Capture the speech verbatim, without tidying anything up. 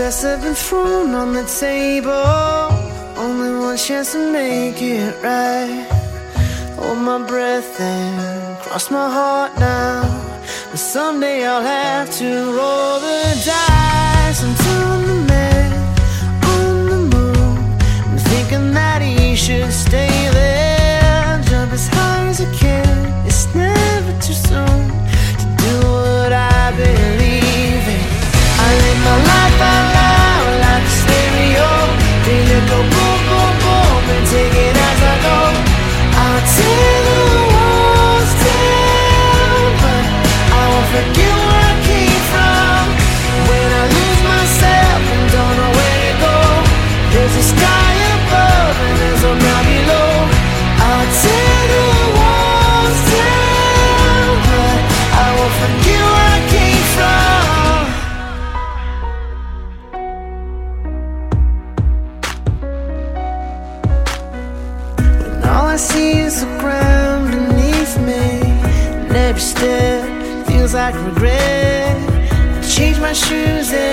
best have been thrown on the table. Only one chance to make it right. Hold my breath and cross my heart now, but someday I'll have to roll the dice. I'm telling the man on the moon, I'm thinking that he should stay there. Jump as high as I can, it's never too soon to do what I believe in. I live my life out loud like a stereo. Feel it go boom, boom, boom, and take it as I go. I'll tear the walls down, but I won't forget where I came from. When I lose myself and don't know where to go, there's a sky above and there's a ground below. I'll tear the walls down, but I won't forget where I came from. When all I see is the ground beneath me, and every step feels like regret. I change my shoes and